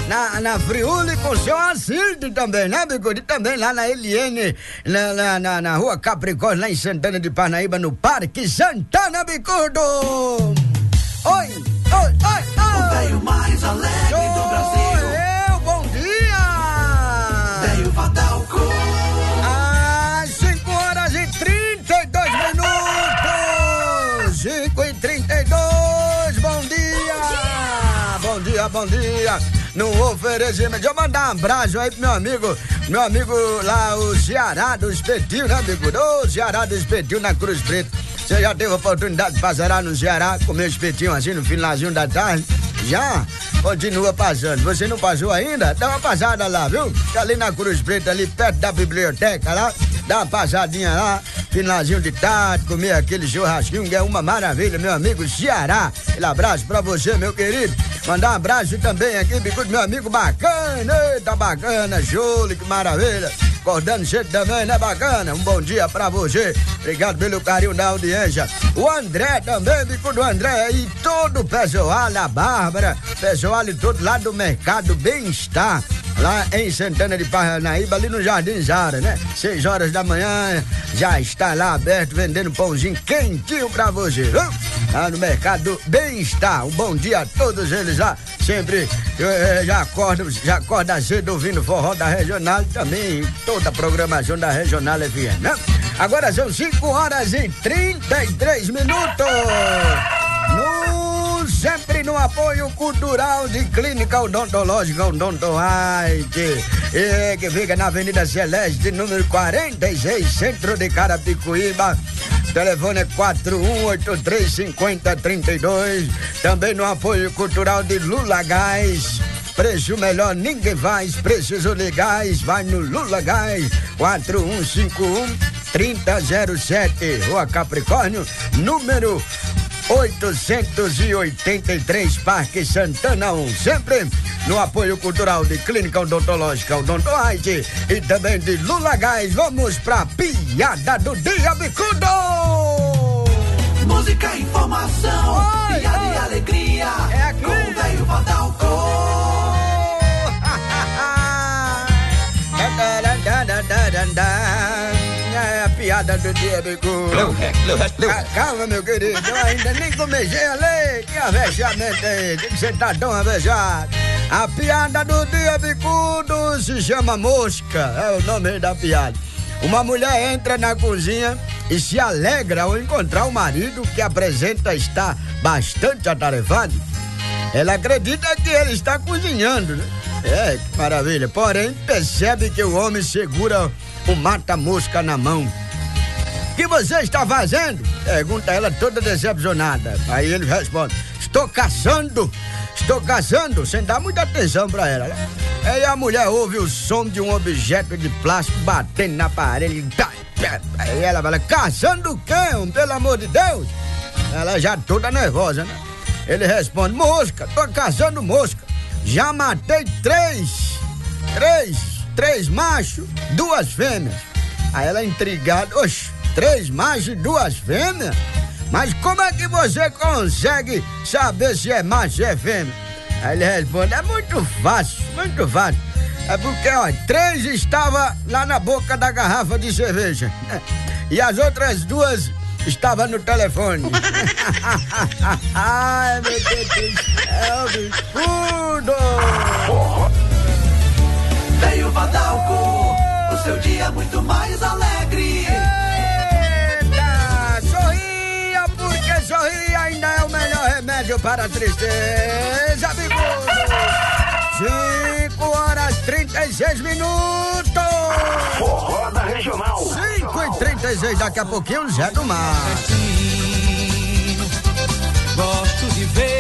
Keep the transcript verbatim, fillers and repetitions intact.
na, na Friuli com seu Acilde também, né, Bicudo? E também lá na Eliene, na, na, na, na rua Capricórnio, lá em Santana de Parnaíba, no Parque Santana, Bicudo! Oi, oi, oi, oi! O velho mais alegre Sou do Brasil. Eu, bom dia! Velho Vadalco. Às cinco horas e trinta e dois minutos! cinco e trinta e dois, bom dia! Bom dia, bom dia! No oferecimento, deixa eu mandar um abraço aí pro meu amigo, meu amigo lá, o Ceará do Espetinho, né, amigo? Ô, Ceará do Espetinho na Cruz Preta. Você já teve a oportunidade de passar lá no Ceará, comer espetinho assim no finalzinho da tarde? Já? Continua passando. Você não passou ainda? Dá uma passada lá, viu? Tá ali na Cruz Preta, ali perto da biblioteca lá. Dá uma passadinha lá, finalzinho de tarde, comer aquele churrasquinho que é uma maravilha, meu amigo Ceará. Aquele abraço pra você, meu querido. Mandar um abraço também aqui, Bicudo, meu amigo bacana. Eita, bacana, show, que maravilha. Acordando cedo também, né, bacana? Um bom dia pra você. Obrigado pelo carinho da audiência. O André também, Bicudo, André e todo o pessoal, a Bárbara, pessoal e todo lá do Mercado Bem-Estar, lá em Santana de Parnaíba, ali no Jardim Zara, né? Seis horas da manhã, já está lá aberto, vendendo pãozinho quentinho pra você, viu? Lá no Mercado Bem-Estar. Um bom dia a todos eles lá. Sempre eu, eu, já acordo, já acorda cedo ouvindo forró da Regional e também toda a programação da Regional F M, né? Agora são cinco horas e trinta e três minutos. No, sempre no apoio cultural de Clínica Odontológica Odontoide, e, que fica na Avenida Celeste, número quarenta e seis, centro de Carapicuíba. Telefone é quatro um oito três, cinco zero três dois. Também no apoio cultural de Lula Gás. Preço melhor ninguém faz, preços legais, vai no Lula Gás, quatro um cinco um, três zero zero sete, Rua Capricórnio, número oitocentos e oitenta e três, Parque Santana um. Sempre no apoio cultural de Clínica Odontológica Odontoide e também de Lula Gás. Vamos pra piada do dia, Bicudo! Música, informação, oi, piada oi. e alegria. É aqui. Com o velho Vadalco. É a piada do dia, Bicudo. Ah, calma, meu querido, eu ainda nem comecei a ler. Que avexamento aí, que você tá tão avexado. A piada do dia, Bicudo, se chama Mosca, é o nome da piada. Uma mulher entra na cozinha e se alegra ao encontrar o marido, que apresenta estar bastante atarefado. Ela acredita que ele está cozinhando, né? É, que maravilha. Porém, percebe que o homem segura o mata-mosca na mão. O que você está fazendo? Pergunta ela toda decepcionada. Aí ele responde: estou caçando, estou caçando, sem dar muita atenção pra ela, né? Aí a mulher ouve o som de um objeto de plástico batendo na parede. Aí ela fala: caçando o quê, homem? Pelo amor de Deus? Ela já toda nervosa, né? Ele responde: mosca, tô caçando mosca. Já matei três, três, três machos, duas fêmeas. Aí ela intrigada: oxe, três machos e duas fêmeas? Mas como é que você consegue saber se é macho ou é fêmea? Aí ele responde: é muito fácil, muito fácil. É porque, ó, três estavam lá na boca da garrafa de cerveja e as outras duas estavam no telefone. Ai, meu Deus do céu, Bicudo! Velho Vadalco, o seu dia muito mais alegre. Eita, sorria, porque sorrir ainda é o melhor remédio para a tristeza, Bicudo! cinco horas e trinta e seis minutos! Forró da Regional. cinco e trinta e seis, daqui a pouquinho o Zé do Mar. Gosto de ver